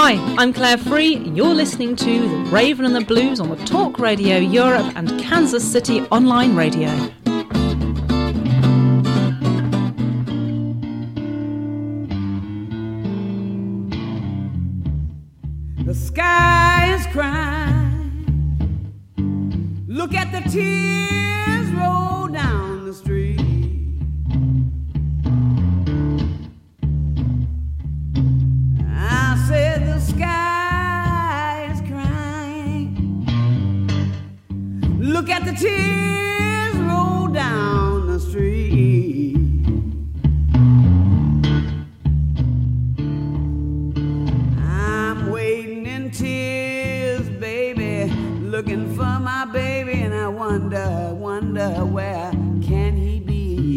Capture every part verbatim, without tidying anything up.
Hi, I'm Claire Free. You're listening to The Raven and the Blues on the Talk Radio Europe and Kansas City Online Radio. The sky is crying. Look at the tears roll down the street. I said the sky is crying. Look at the tears roll down the street. I'm waiting in tears, baby, looking for my baby, and I wonder, wonder where can he be?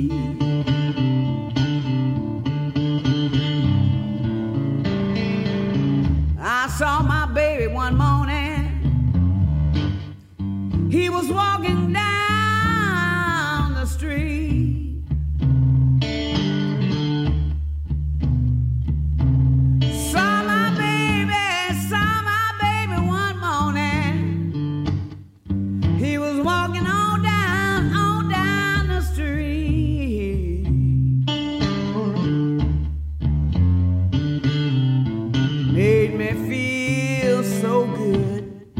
I saw my baby one morning. He was walking down the street. Saw my baby, saw my baby one morning. He was walking on down, on down the street. Made me feel so good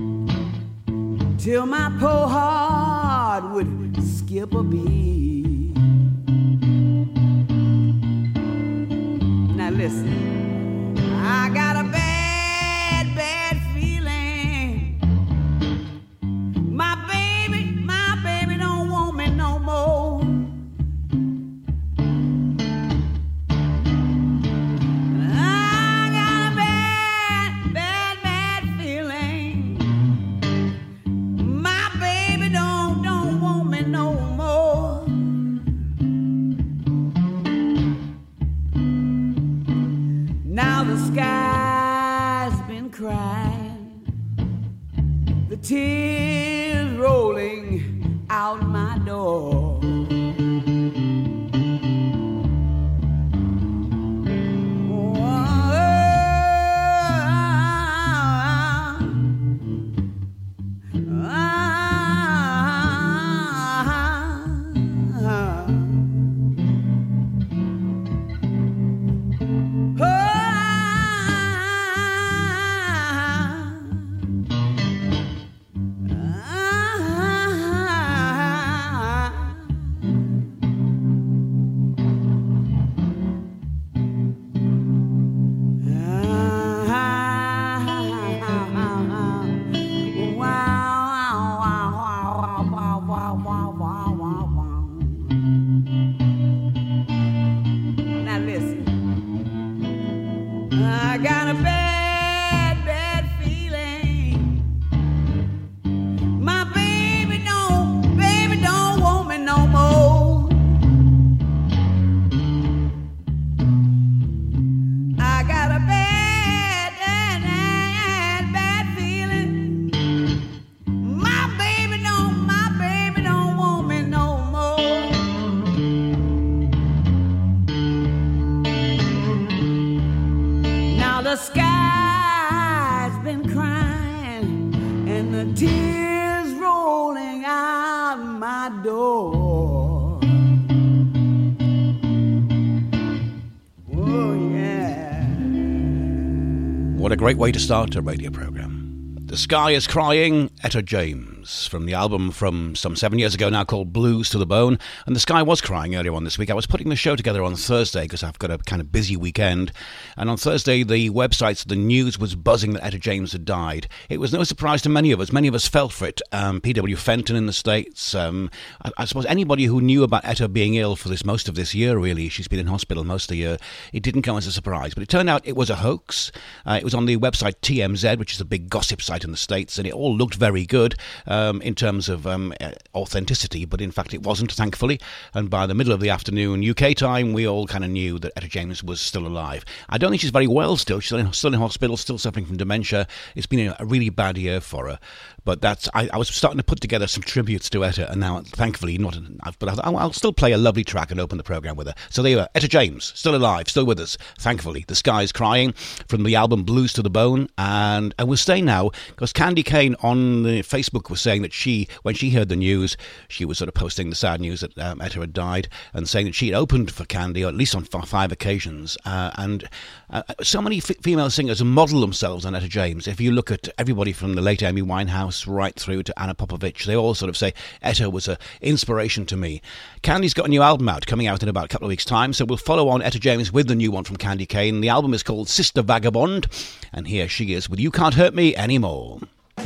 till my poor heart would skip a beat. Now listen, I got a bad, bad feeling. My baby, my baby don't want me no more. I got a bad, bad, bad feeling. My baby don't, don't want me no more. Now the sky's been crying, the tears rolling out my door. Now listen, I got a bad, bad feeling. My baby don't, baby don't want me no more. I got a bad, bad, bad, bad feeling. My baby don't, my baby don't want me no more. Now the sky's been crying and the tears rolling out my door. Oh yeah. What a great way to start a radio programme. The Sky is Crying, Etta James, from the album from some seven years ago now called Blues to the Bone. And the sky was crying earlier on this week. I was putting the show together on Thursday because I've got a kind of busy weekend. And on Thursday, the websites, the news was buzzing that Etta James had died. It was no surprise to many of us. Many of us fell for it. Um, P W Fenton in the States. Um, I, I suppose anybody who knew about Etta being ill for this most of this year, really, she's been in hospital most of the year, it didn't come as a surprise. But it turned out it was a hoax. Uh, it was on the website T M Z, which is a big gossip site in the States, and it all looked very good. Uh, um, in terms of um, authenticity, but in fact it wasn't, thankfully. And by the middle of the afternoon U K time, we all kind of knew that Etta James was still alive. I don't think she's very well still. She's still in, still in hospital, still suffering from dementia. It's been a, a really bad year for her. But that's I, I was starting to put together some tributes to Etta, and now, thankfully, not. But I'll, I'll still play a lovely track and open the programme with her. So there you are, Etta James, still alive, still with us, thankfully. The Sky's Crying from the album Blues to the Bone. And I will stay now, because Candy Kane on the Facebook was saying that she, when she heard the news, she was sort of posting the sad news that um, Etta had died, and saying that she had opened for Candy, or at least on f- five occasions. Uh, and uh, so many f- female singers model themselves on Etta James. If you look at everybody from the late Amy Winehouse right through to Anna Popovich, they all sort of say Etta was an inspiration to me. Candy's got a new album out, coming out in about a couple of weeks' time, so we'll follow on Etta James with the new one from Candy Kane. The album is called Sister Vagabond, and here she is with You Can't Hurt Me Anymore.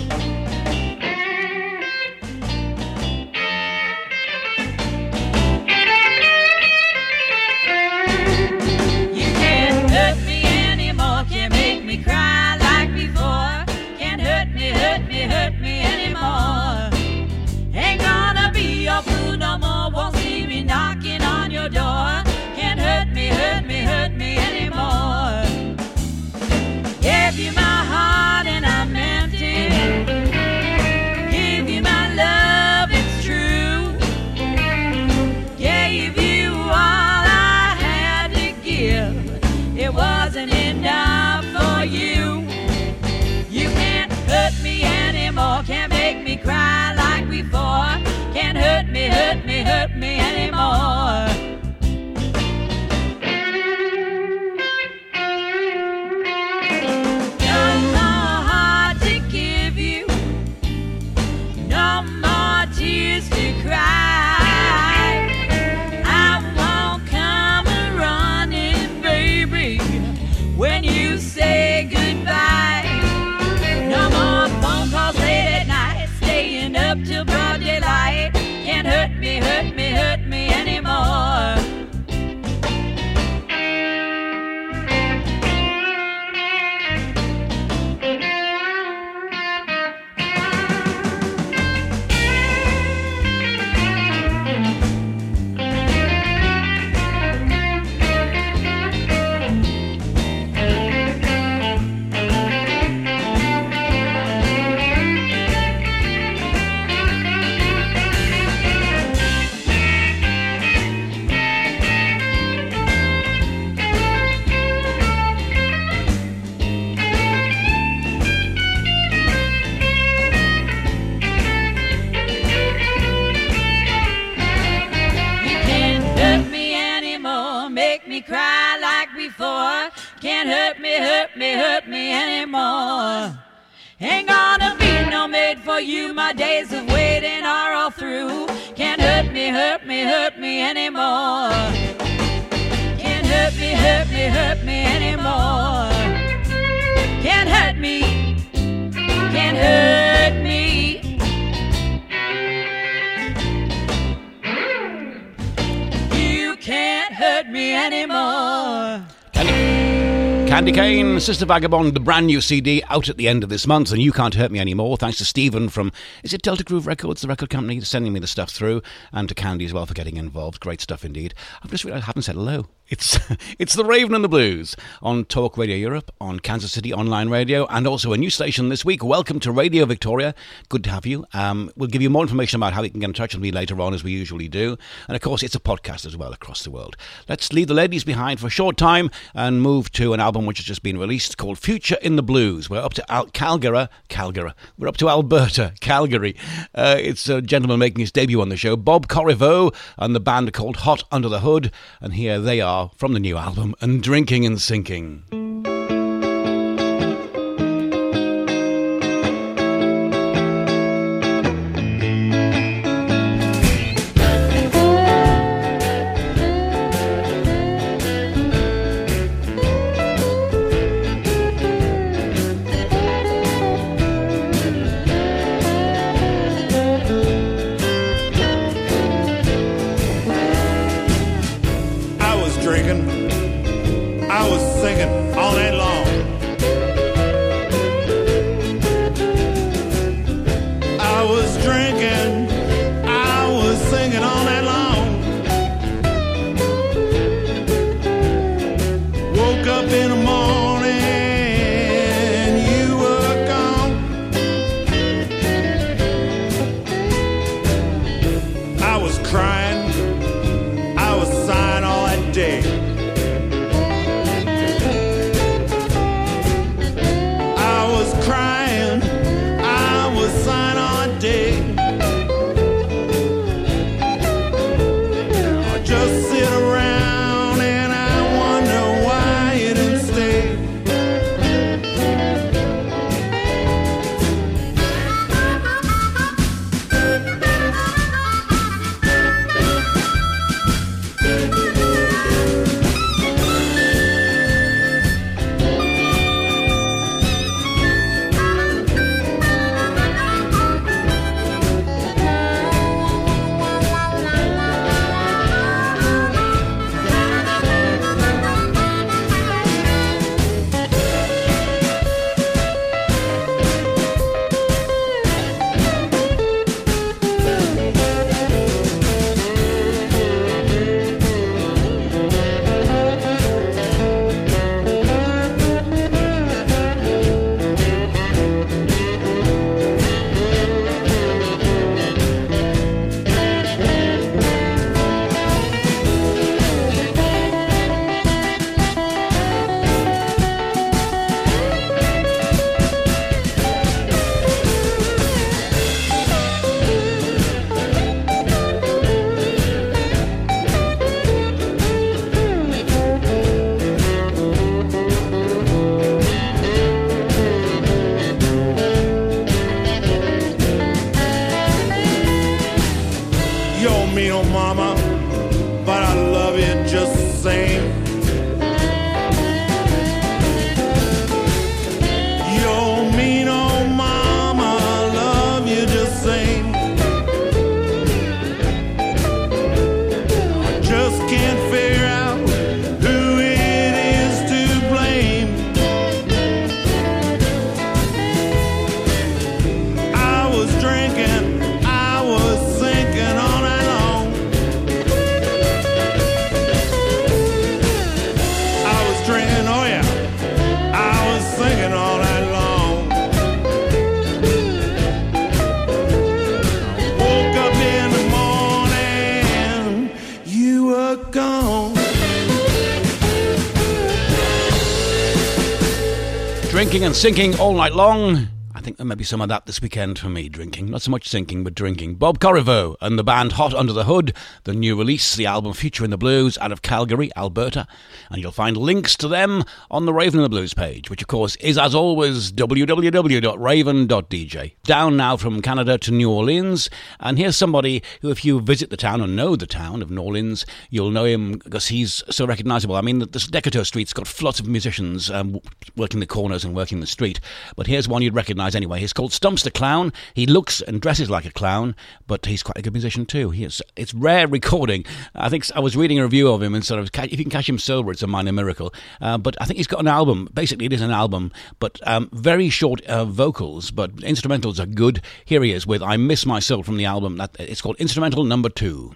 Hurt me anymore. Ain't gonna be your fool no more. Won't see me knocking on your door. Can't hurt me, hurt me, hurt me anymore. Gave you my heart and I meant it. Give you my love, it's true. Gave you all I had to give. It wasn't enough for you. You can't hurt me anymore, can't make me cry like before. Can't hurt me, hurt me, hurt me anymore. No more heart to give you, no more tears to cry. I won't come a-running, baby, when you say goodbye. No more phone calls late at night, staying up till broad daylight. Can't hurt me, hurt me, hurt me anymore. Cry like before. Can't hurt me, hurt me, hurt me anymore. Ain't gonna be no maid for you. My days of waiting are all through. Can't hurt me, hurt me, hurt me anymore. Can't hurt me, hurt me, hurt me anymore. Can't hurt me, can't hurt me. You can't hurt me anymore. Candy, Candy Kane, Sister Vagabond, the brand new C D out at the end of this month, and You Can't Hurt Me Anymore. Thanks to Stephen from, is it Delta Groove Records, the record company, sending me the stuff through, and to Candy as well for getting involved. Great stuff indeed. I've just realised I haven't said hello. It's it's the Raven and the Blues on Talk Radio Europe, on Kansas City Online Radio, and also a new station this week. Welcome to Radio Victoria. Good to have you. Um, we'll give you more information about how you can get in touch with me later on, as we usually do. And of course, it's a podcast as well across the world. Let's leave the ladies behind for a short time and move to an album which has just been released called Future in the Blues. We're up to Al- Calgary, Calgary. We're up to Alberta, Calgary. Uh, it's a gentleman making his debut on the show, Bob Corriveau, and the band called Hot Under the Hood. And here they are from the new album, And Drinking and Sinking. I was Drinking and sinking all night long. I think there may be some of that this weekend for me, drinking. Not so much sinking, but drinking. Bob Corriveau and the band Hot Under the Hood, the new release, the album Future in the Blues, out of Calgary, Alberta. And you'll find links to them on the Raven and the Blues page, which of course is, as always, w w w dot raven dot d j. Down now from Canada to New Orleans. And here's somebody who, if you visit the town and know the town of New Orleans, you'll know him because he's so recognisable. I mean, this Decatur Street's got lots of musicians um, working the corners and working the street. But here's one you'd recognise anyway. He's called Stumps the Clown. He looks and dresses like a clown, but he's quite a good musician too. He is, it's rare recording. I think I was reading a review of him and sort of, if you can catch him sober, it's a minor miracle. Uh, but I think he's got an album. Basically, it is an album, but um, very short uh, vocals, but instrumentals are good. Here he is with I Miss My Soul from the album. That, it's called Instrumental Number Two.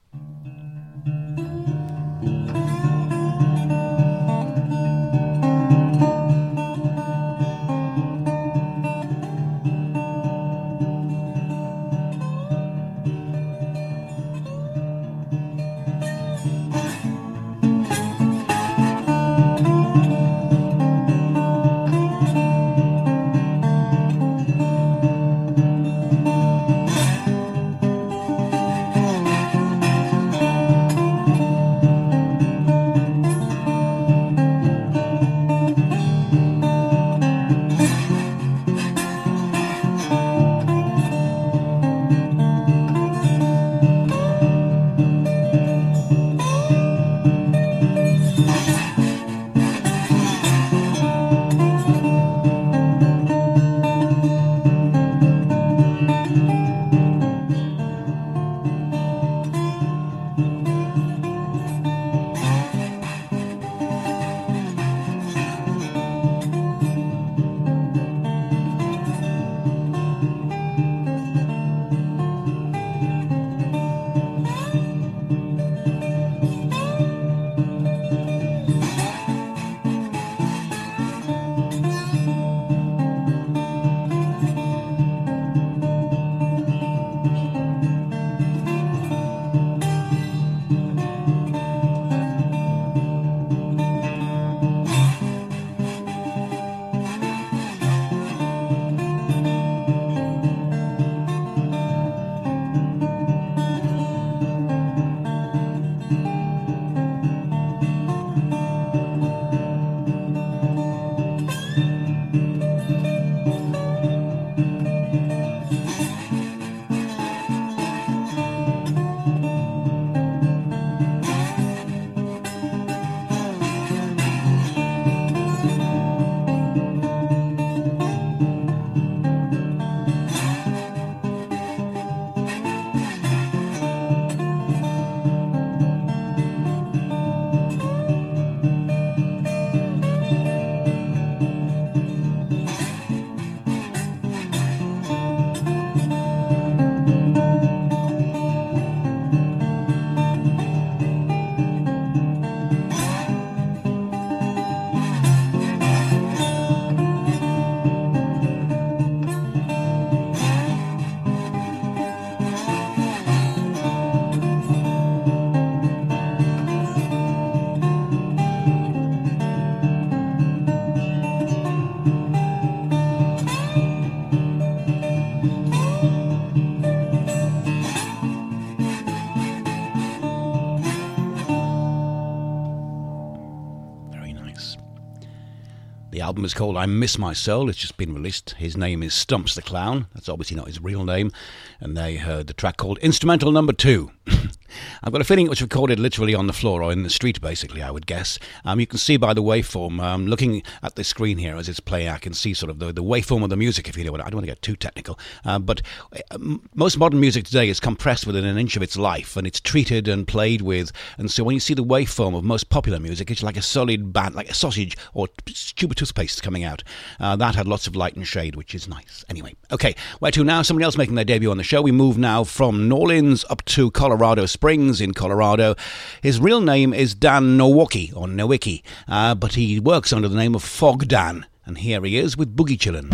The album is called I Miss My Soul. It's just been released. His name is Stumps the Clown. That's obviously not his real name. And they heard the track called Instrumental Number Two. I've got a feeling it was recorded literally on the floor or in the street, basically, I would guess. Um, you can see by the waveform, um, looking at the screen here as it's playing, I can see sort of the, the waveform of the music, if you know what I don't want to get too technical. Uh, but um, most modern music today is compressed within an inch of its life, and it's treated and played with. And so when you see the waveform of most popular music, it's like a solid band, like a sausage or tube of toothpaste coming out. Uh, that had lots of light and shade, which is nice. Anyway, okay, where to now? Somebody else making their debut on the show. We move now from New Orleans up to Colorado Springs in Colorado. His real name is Dan Nowicki, or Nowicki, uh, but he works under the name of Fog Dan. And here he is with Boogie Chillin'.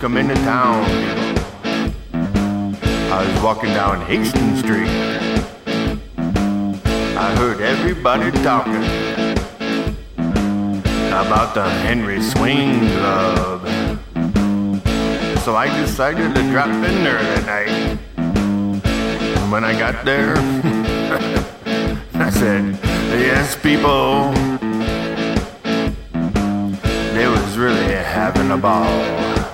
come into town. I was walking down Hastings Street. I heard everybody talking about the Henry Swing Club. So I decided to drop in there that night. And when I got there, I said, yes, people. They was really having a ball.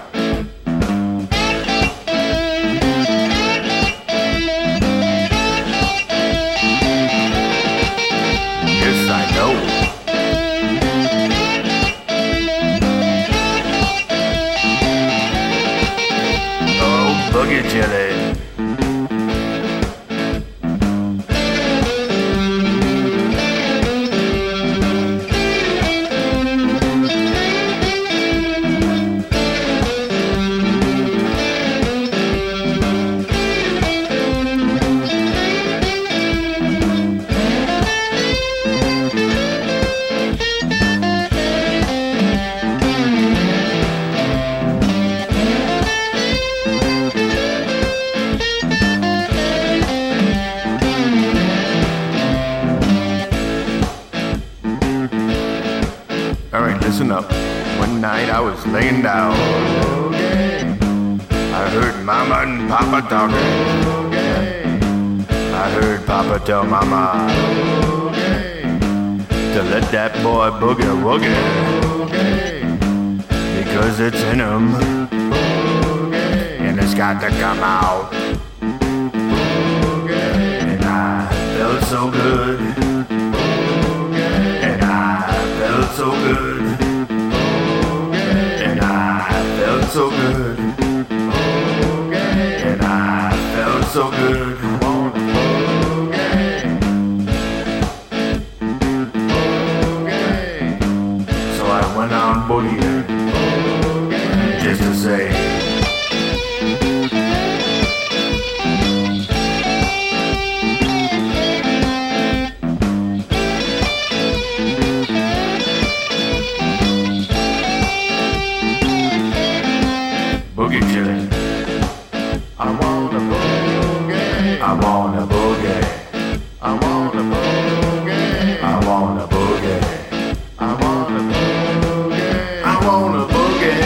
Yes, I know. Oh, boogie chili. Listen up. One night I was laying down. I heard Mama and Papa talking. I heard Papa tell Mama to let that boy boogie woogie, because it's in him and it's got to come out. And I felt so good. And I felt so good. So good, and I felt so good. So I went on boogieing just to say, boogie chillin'. I wanna boogie. I wanna boogie. I wanna boogie. I wanna boogie. I wanna boogie. I wanna boogie.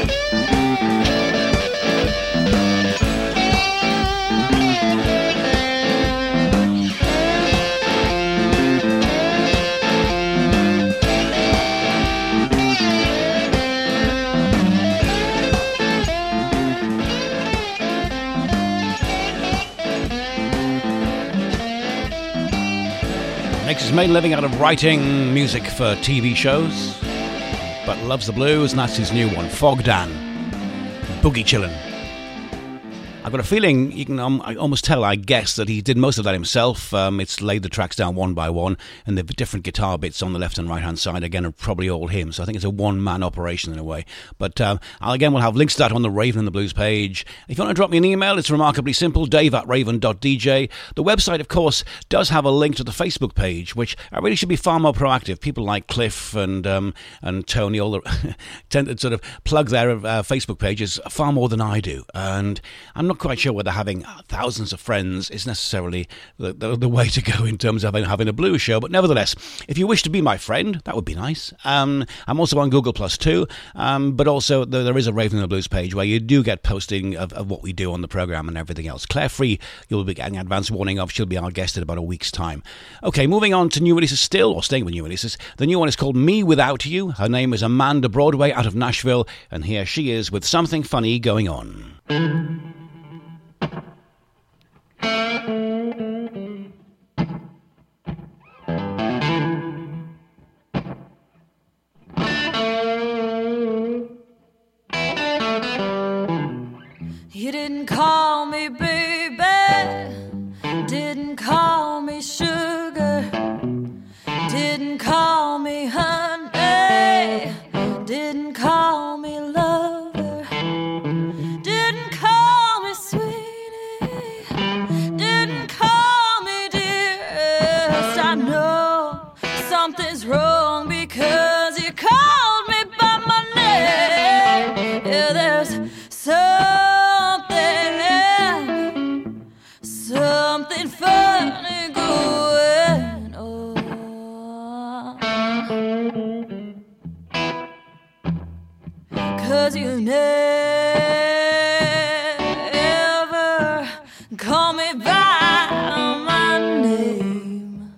Makes his main living out of writing music for T V shows, but loves the blues, and that's his new one, Fog Dan, Boogie Chillin'. I've got a feeling, you can um, I almost tell, I guess, that he did most of that himself. Um, it's laid the tracks down one by one, and the different guitar bits on the left and right hand side, again, are probably all him. So I think it's a one-man operation in a way. But um, I'll, again, we'll have links to that on the Raven and the Blues page. If you want to drop me an email, it's remarkably simple, dave at raven dot d j. The website, of course, does have a link to the Facebook page, which I really should be far more proactive. People like Cliff and um, and Tony all the tend to sort of plug their uh, Facebook pages far more than I do. And I'm not quite sure whether having thousands of friends is necessarily the, the, the way to go in terms of having, having a blues show. But nevertheless, if you wish to be my friend, that would be nice. Um, I'm also on Google Plus too, um, but also there, there is a Raven and the Blues page where you do get posting of, of what we do on the programme and everything else. Claire Free, you'll be getting advance warning of. She'll be our guest in about a week's time. Okay, moving on to new releases still, or staying with new releases. The new one is called Me Without You. Her name is Amanda Broadway out of Nashville, and here she is with Something Funny Going On. You didn't call me baby, didn't call me sugar, didn't call me honey, didn't call me lover, didn't call me sweetie, didn't call me dearest. I know something's wrong because you called me by my name. Yeah, there's never call me by my name.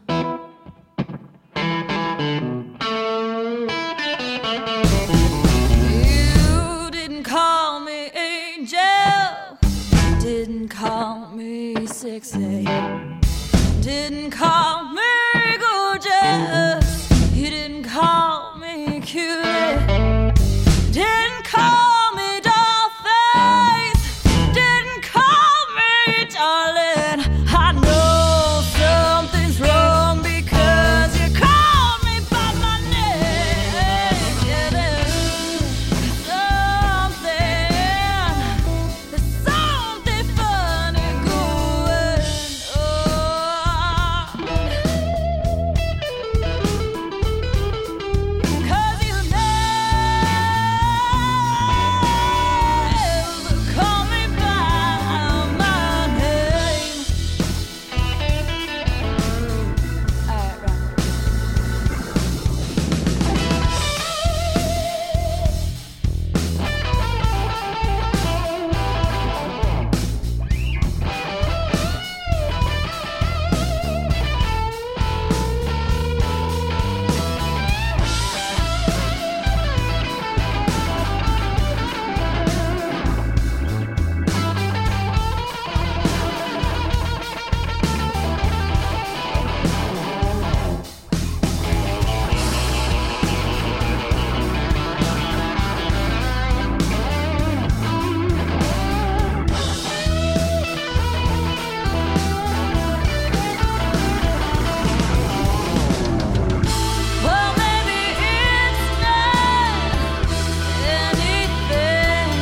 You didn't call me angel, didn't call me sexy, didn't call me gorgeous, you didn't call me cutie, didn't call me dollface, didn't call me darling. I know something's wrong because you called me by my name. Yeah, there's something, there's something funny going on. 'Cause you never call me by my name. All right, right. Well, maybe it's not anything,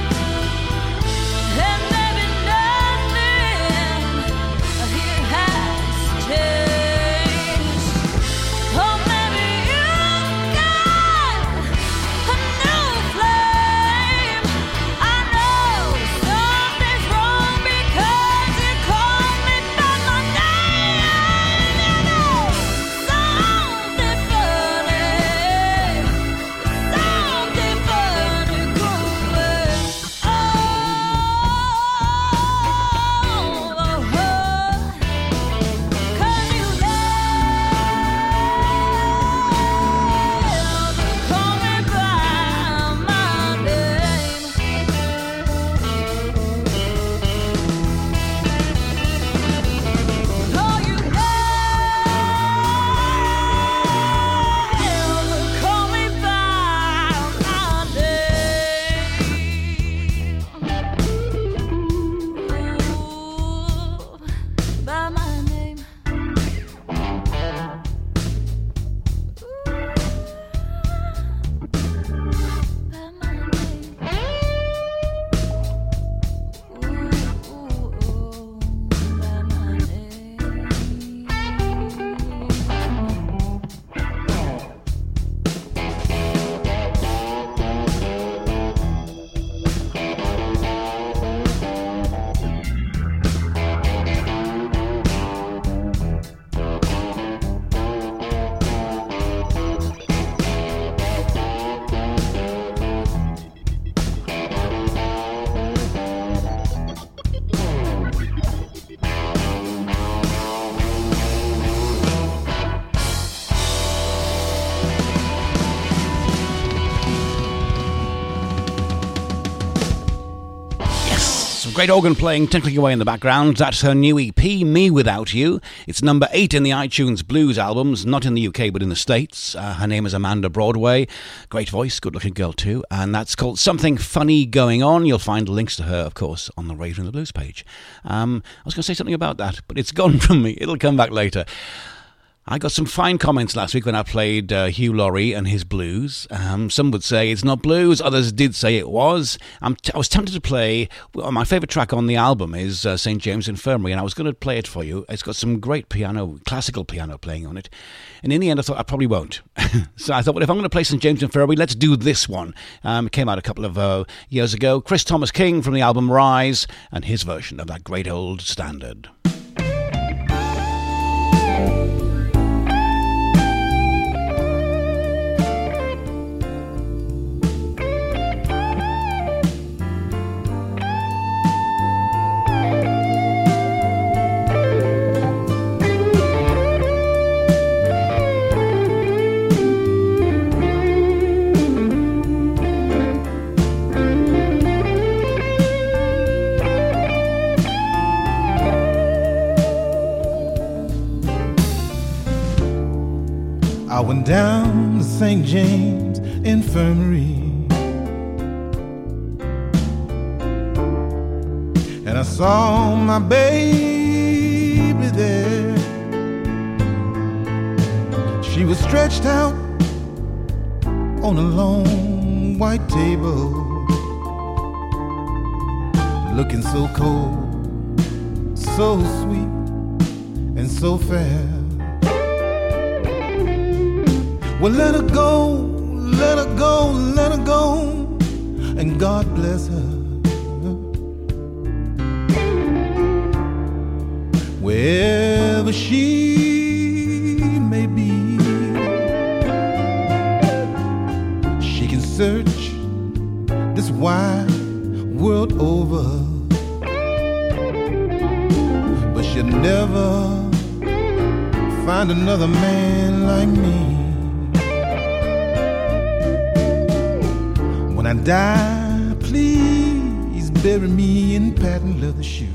and maybe nothing here has changed. Or maybe you've got a new flame. I know something's wrong because you called me by my name. You know something funny, something funny going on. 'Cause you never call me by my name. Oh, you never call me by my name. Ooh, by my name. By my name. Ooh, ooh, ooh, by my name. Some great organ playing tinkling away in the background. That's her new E P, Me Without You. It's number eight in the iTunes Blues albums, not in the U K but in the States. Uh, her name is Amanda Broadway. Great voice, good looking girl too. And that's called Something Funny Going On. You'll find links to her, of course, on the Raven and the Blues page. Um, I was going to say something about that, but it's gone from me. It'll come back later. I got some fine comments last week when I played uh, Hugh Laurie and his blues. Um, some would say it's not blues, others did say it was. I'm t- I was tempted to play, well, my favourite track on the album is uh, Saint James Infirmary, and I was going to play it for you. It's got some great piano, classical piano playing on it. And in the end I thought I probably won't. So I thought, well, if I'm going to play Saint James Infirmary, let's do this one. Um, it came out a couple of uh, years ago. Chris Thomas King from the album Rise, and his version of that great old standard. I went down to Saint James Infirmary, and I saw my baby there. She was stretched out on a long white table, looking so cold, so sweet, and so fair. Well, let her go, let her go, let her go, and God bless her. Wherever she may be, she can search this wide world over, but she'll never find another man like me. When I die, please bury me in patent leather shoes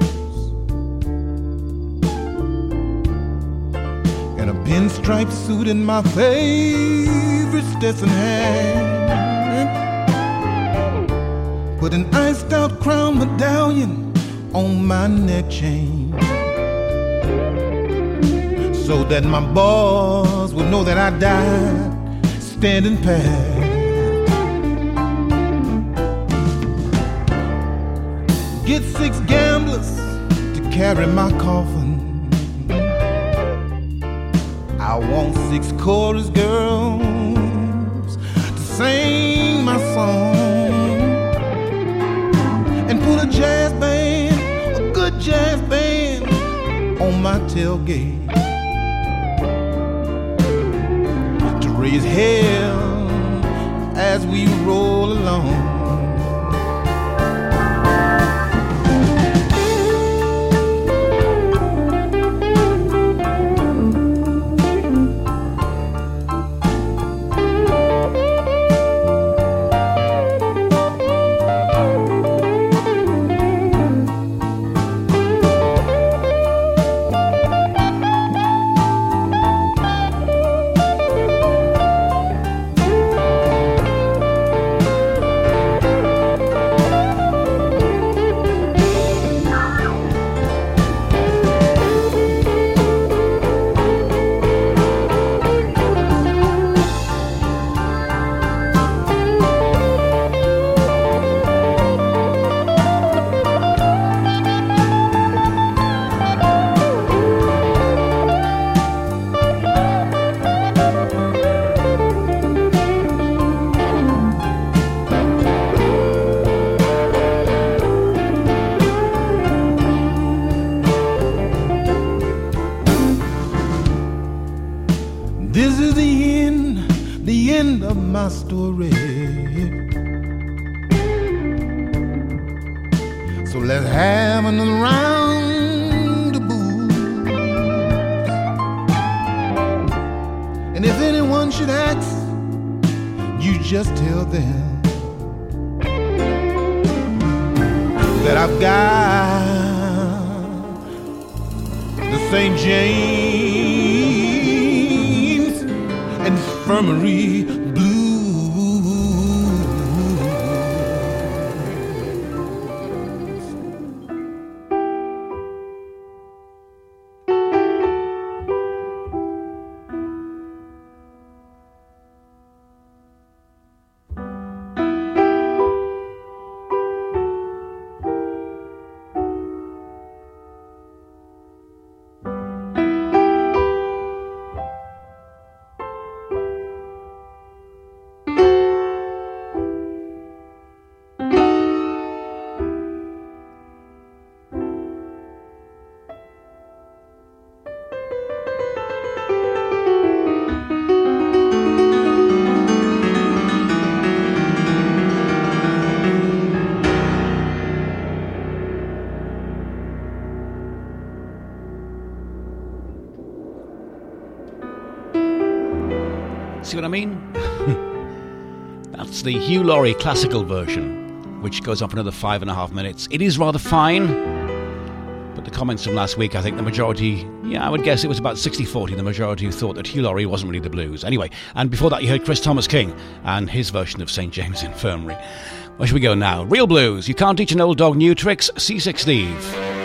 and a pinstripe suit in my favorite Stetson hat. Put an iced out crown medallion on my neck chain, so that my boss will know that I died standing pat. Get six gamblers to carry my coffin. I want six chorus girls to sing my song, and put a jazz band, a good jazz band, on my tailgate to raise hell as we roll along. This is the end, the end of my story. So let's have another round of booze. And if anyone should ask, you just tell them that I've got the Saint James Infirmary blues. See what I mean? That's the Hugh Laurie classical version, which goes on for another five and a half minutes. It is rather fine, but the comments from last week, I think the majority, yeah, I would guess it was about sixty forty, the majority who thought that Hugh Laurie wasn't really the blues. Anyway, and before that you heard Chris Thomas King and his version of Saint James Infirmary. Where should we go now? Real blues. You can't teach an old dog new tricks. Seasick Steve.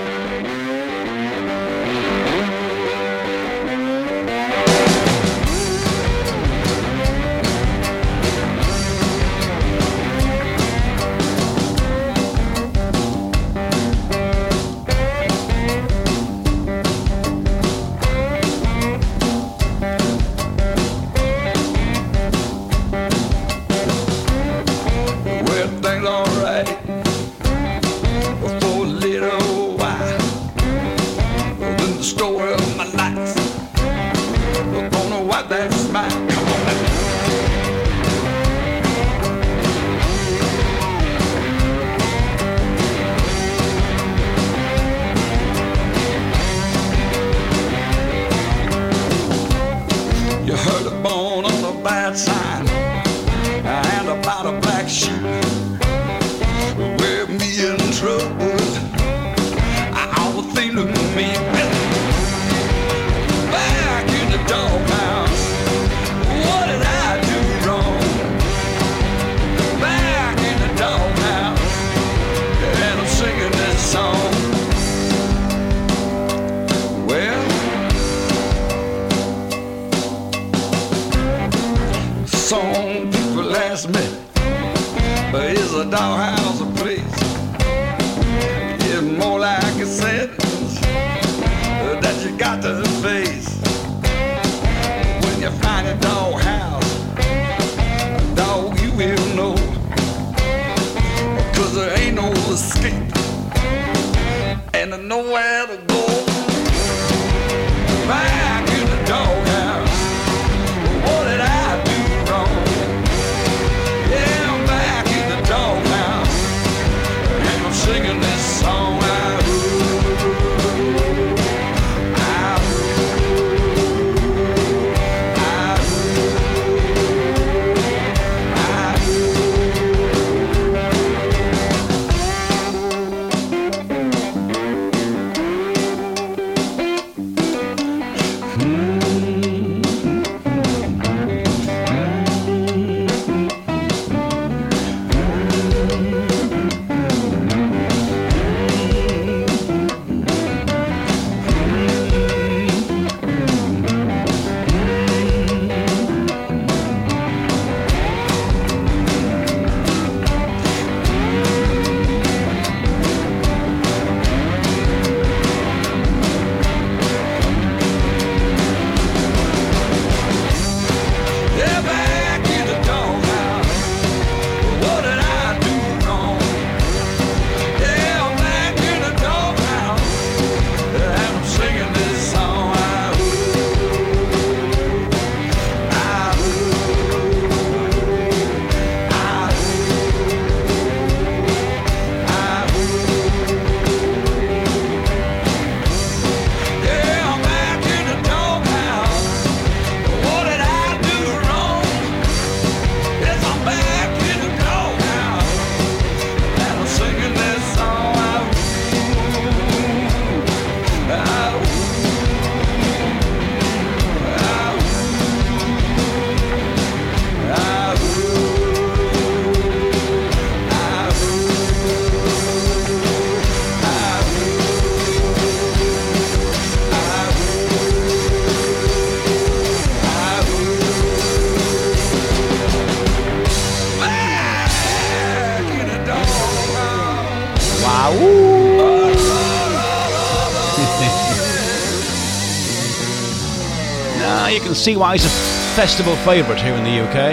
See why he's a festival favourite here in the U K.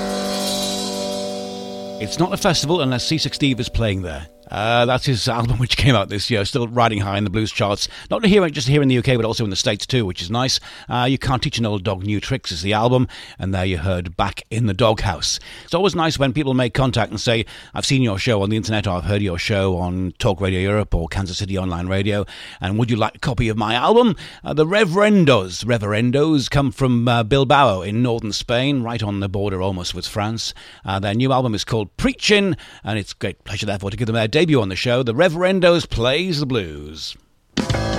It's not a festival unless Seasick Steve is playing there. Uh, that's his album which came out this year, still riding high in the blues charts. Not here, just here in the U K, but also in the States too, which is nice. Uh, You Can't Teach an Old Dog New Tricks is the album, and there you heard Back in the Doghouse. It's always nice when people make contact and say, I've seen your show on the internet, or I've heard your show on Talk Radio Europe or Kansas City Online Radio, and would you like a copy of my album? Uh, the Reverendos. Reverendos come from uh, Bilbao in northern Spain, right on the border almost with France. Uh, their new album is called Preachin', and it's a great pleasure therefore to give them their debut on the show. The Reverendos Plays the Blues.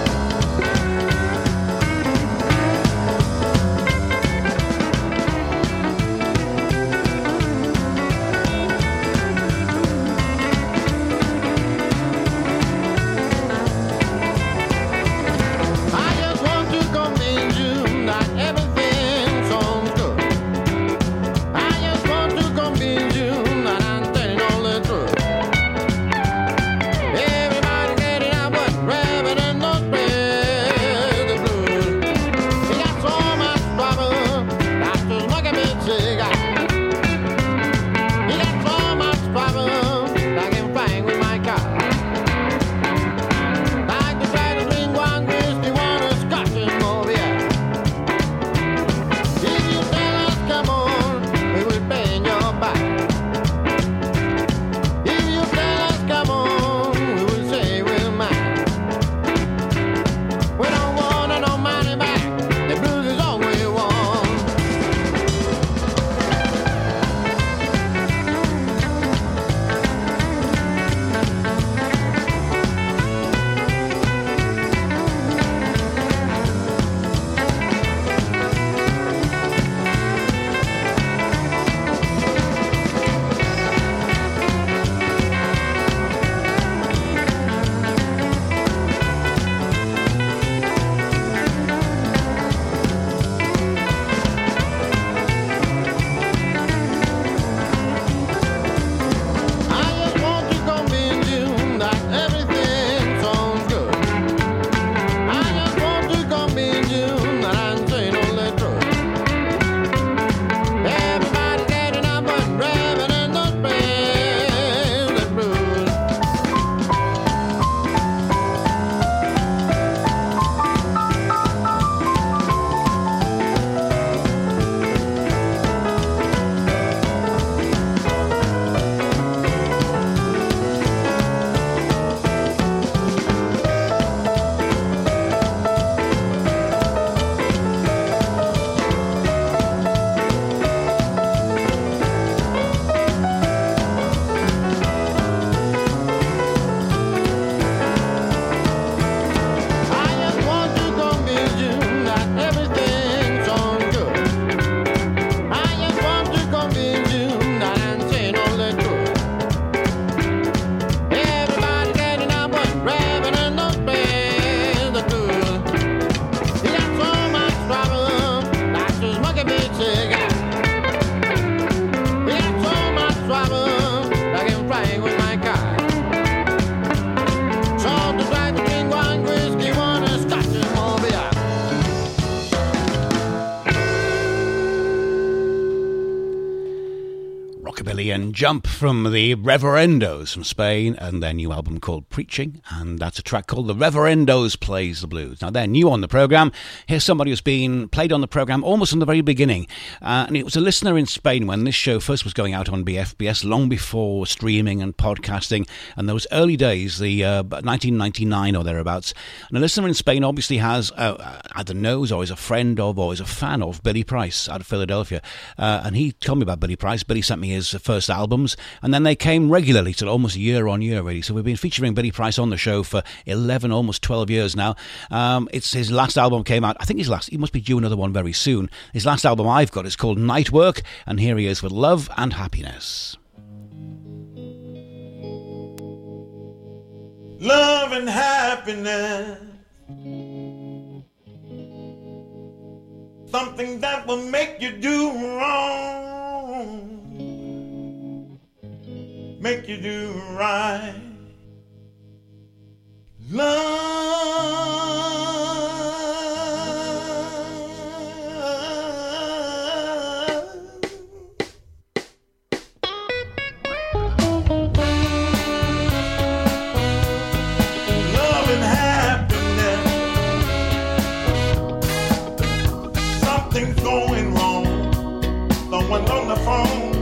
Rockabilly and Jump from the Reverendos from Spain, and their new album called Preaching, and that's a track called The Reverendos Plays the Blues. Now, they're new on the programme. Here's somebody who's been played on the programme almost from the very beginning, uh, and it was a listener in Spain when this show first was going out on B F B S, long before streaming and podcasting, and those early days, the uh, nineteen ninety-nine or thereabouts. And a listener in Spain obviously has, uh, either knows or is a friend of or is a fan of Billy Price out of Philadelphia, uh, and he told me about Billy Price. Billy sent me his first albums, and then they came regularly till almost year on year, really. So we've been featuring Billy Price on the show for eleven, almost twelve years now. Um, it's his last album came out. I think his last. He must be due another one very soon. His last album I've got is called Night Work, and here he is with Love and Happiness. Love and happiness, something that will make you do wrong, make you do right. Love, love and happiness, something's going wrong. Someone's on the phone,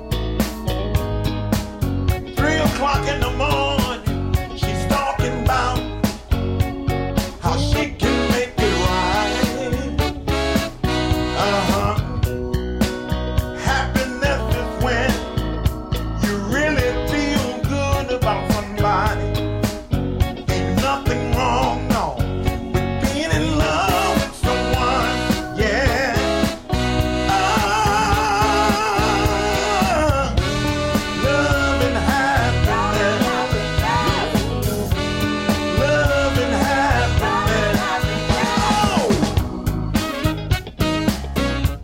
three o'clock in the morning. She's talking about how she can make it right. Uh-huh. Happiness is when you really feel good about somebody. Ain't nothing wrong, no, with being in love with someone. Yeah. Ah, love and happiness. Love and happiness. Oh!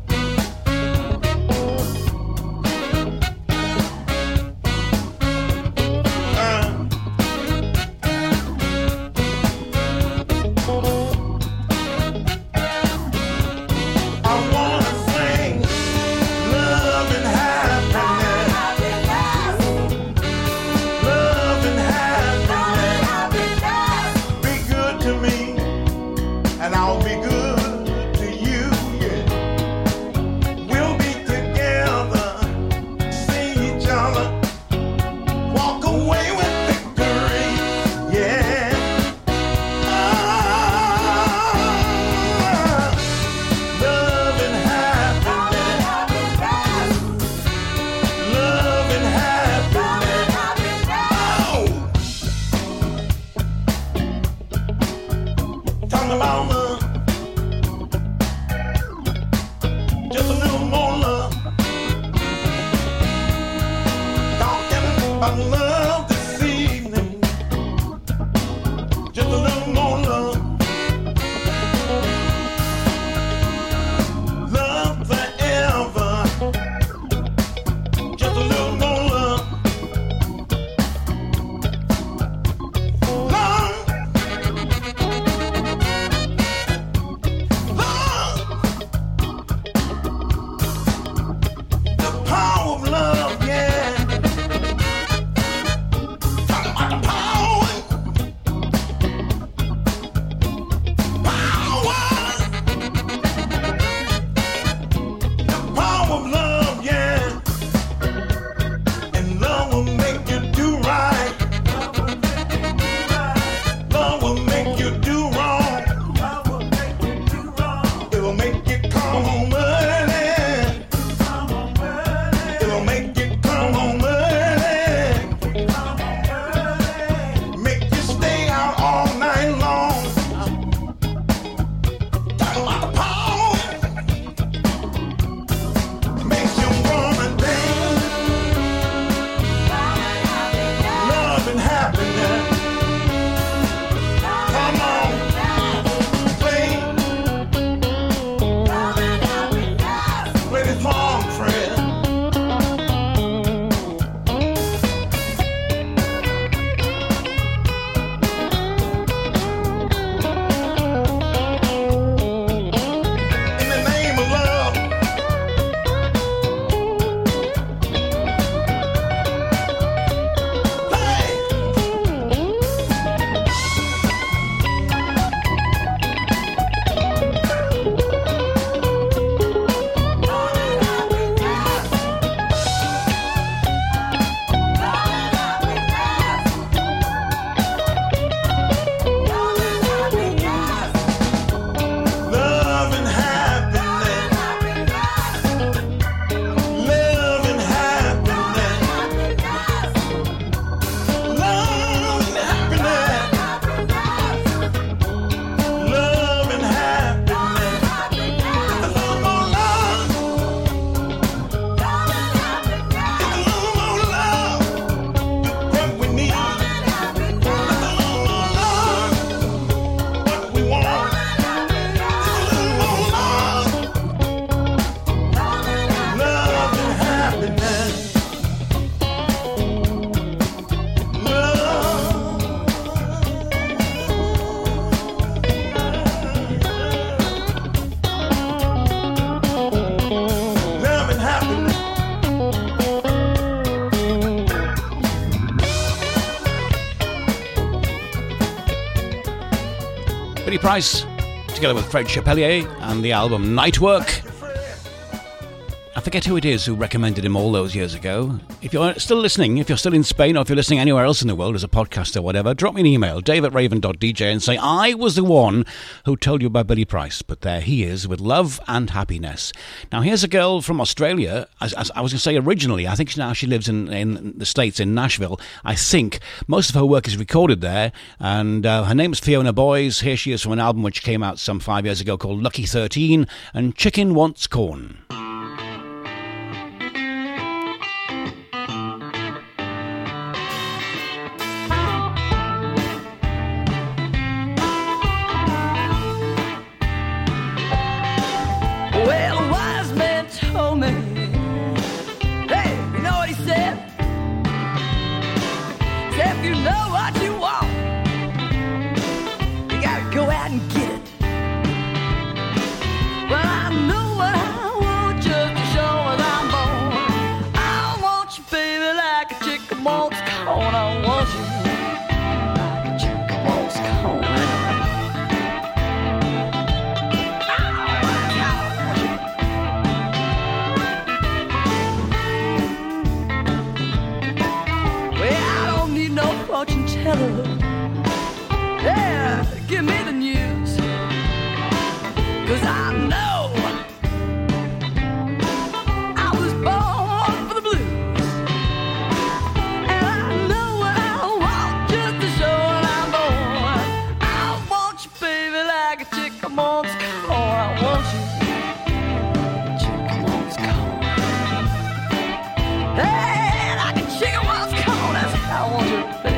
Price, together with Fred Chapelier, and the album Nightwork. I forget who it is who recommended him all those years ago. If you're still listening, if you're still in Spain, or if you're listening anywhere else in the world as a podcast or whatever, drop me an email, dave at raven dot d j, and say, I was the one who told you about Billy Price, but there he is with Love and Happiness. Now, here's a girl from Australia, as, as I was going to say originally, I think now she lives in, in the States, in Nashville. I think most of her work is recorded there, and uh, her name is Fiona Boyes. Here she is from an album which came out some five years ago called Lucky thirteen, and Chicken Wants Corn. Yeah, give me the news, 'cause I know I was born for the blues, and I know what I want just to show what I'm born. I want you, baby, like a chicken wants corn. I want you, chicken wants corn. Hey, like a chicken wants corn, that's how I want you, baby.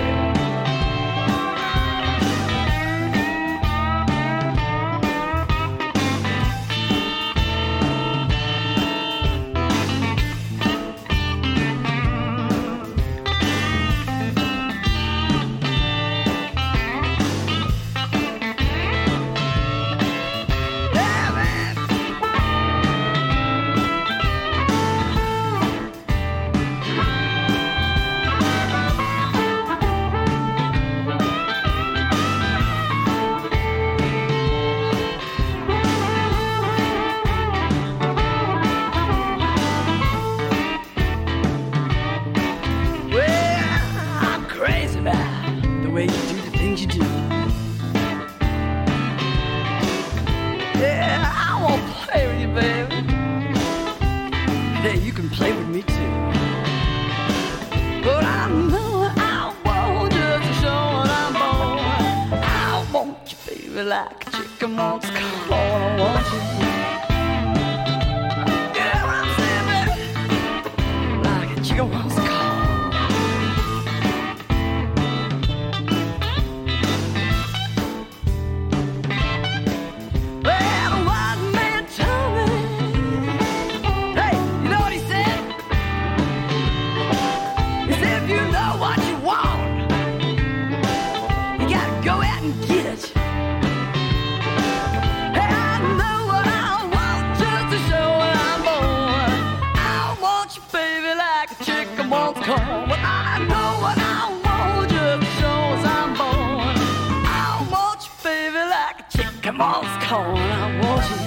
Like a chicken wants corn, I want you. Yeah, what I'm saying, baby. Like a chicken wants corn. Well, the wise man told me, hey, you know what he said? He said, if you know what you want, you gotta go out and get it. Corn, but I know what I want just shows I'm born. I want you, baby, like a chicken wants corn. I want you.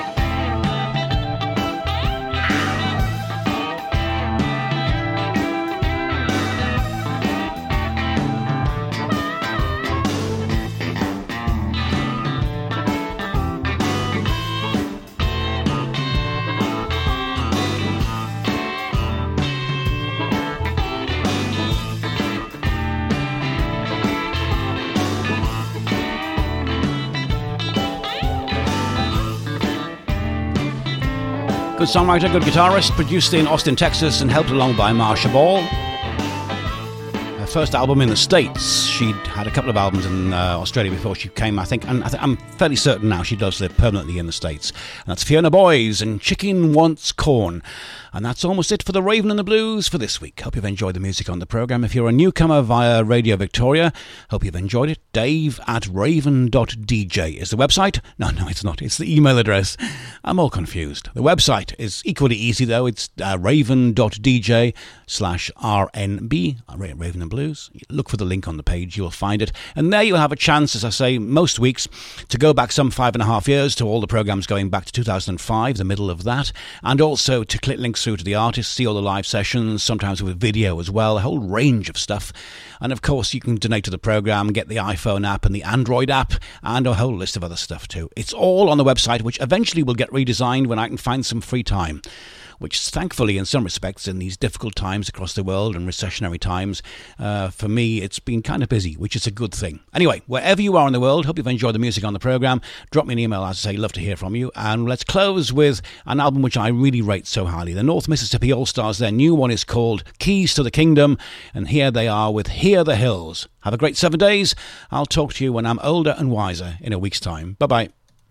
Good songwriter, good guitarist, produced in Austin, Texas, and helped along by Marsha Ball. Her first album in the States. She'd had a couple of albums in uh, Australia before she came, I think, and I th- I'm fairly certain now she does live permanently in the States. And that's Fiona Boyes and Chicken Wants Corn. And that's almost it for the Raven and the Blues for this week. Hope you've enjoyed the music on the programme. If you're a newcomer via Radio Victoria, hope you've enjoyed it. Dave at raven dot d j is the website. No, no, it's not. It's the email address. I'm all confused. The website is equally easy, though. It's uh, raven dot d j slash R N B, Raven and Blues. Blues. Look for the link on the page, you'll find it. And there you'll have a chance, as I say, most weeks, to go back some five and a half years to all the programmes going back to two thousand five, the middle of that, and also to click links through to the artists, see all the live sessions, sometimes with video as well, a whole range of stuff. And of course, you can donate to the programme, get the iPhone app and the Android app, and a whole list of other stuff too. It's all on the website, which eventually will get redesigned when I can find some free time, which thankfully in some respects in these difficult times across the world and recessionary times, uh, for me it's been kind of busy, which is a good thing. Anyway, wherever you are in the world, hope you've enjoyed the music on the programme. Drop me an email, as I say, love to hear from you. And let's close with an album which I really rate so highly. The North Mississippi All-Stars, their new one is called Keys to the Kingdom, and here they are with Hear the Hills. Have a great seven days. I'll talk to you when I'm older and wiser in a week's time. Bye-bye.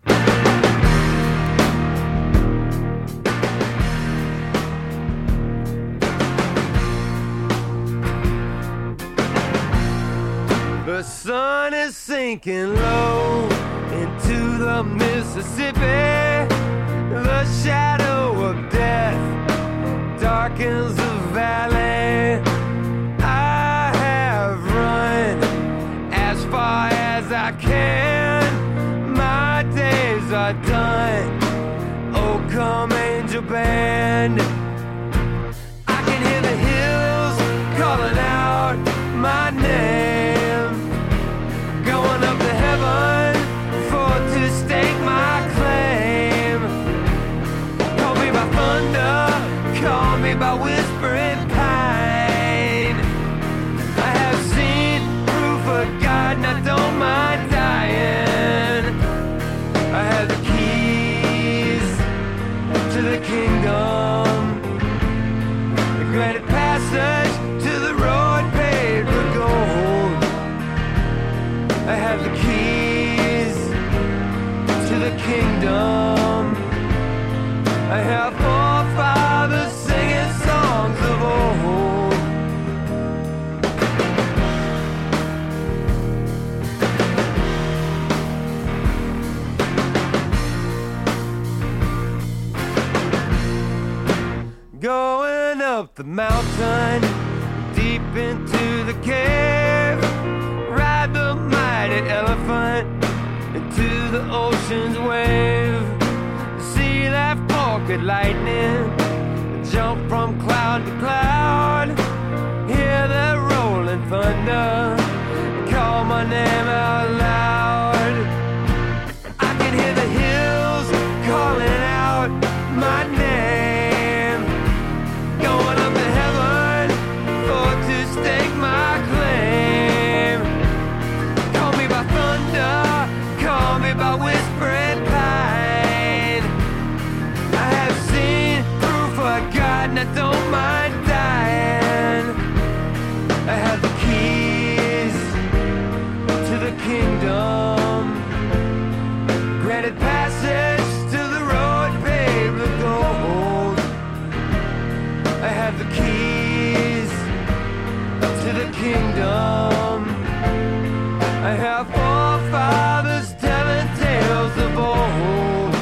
The sun is sinking low into the Mississippi. The shadow of death darkens the valley. I have run as far as I can. My days are done. Oh, come angel band. I can hear the hills calling out my name. Going up to heaven for to stake my claim. Call me by thunder, call me by whispering pine. I have seen proof of God and I don't mind dying. I have the keys to the kingdom, the granted passage to the road paved with gold. I have the keys to the kingdom. I have forefathers singing songs of old. Going up the mountain, deep into the cave. Ride the mighty elephant into the ocean's wave. See that forked lightning jump from cloud to cloud. Hear that rolling thunder call my name out loud. I can hear the hills calling out my name. Going up to heaven for to stake my claim. Call me by thunder, call me by whispering pine. I have seen proof of God and I don't mind dying. I have the keys to the kingdom, granted passage to the road paved with gold. I have the keys to the kingdom. I have forefathers telling tales of old.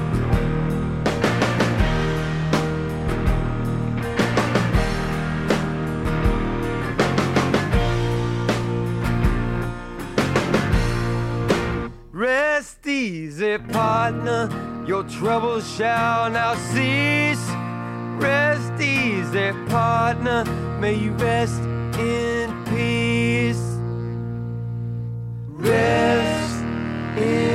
Rest easy, partner, your troubles shall now cease. Rest easy, partner, may you rest in peace. Rest in